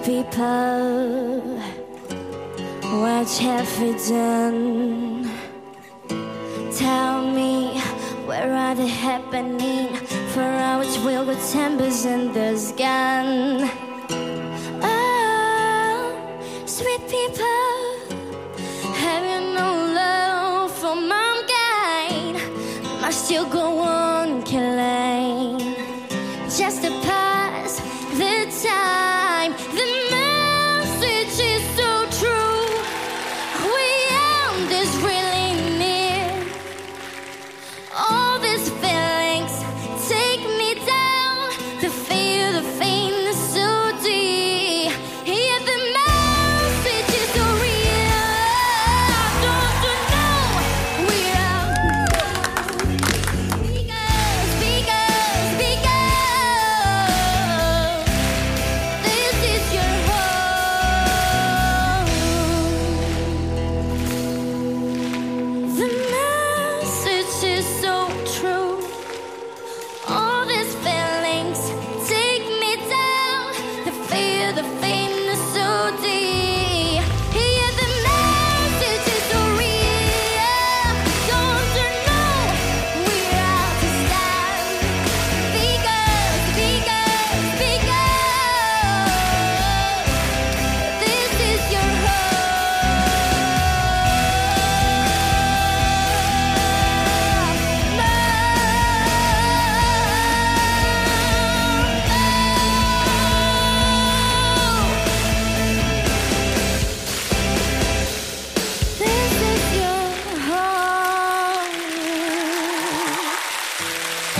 people, what have we done? Tell me, where are they happening? For our will with timbers and this gun. Oh, sweet people, have you no love for mankind? Must you go on?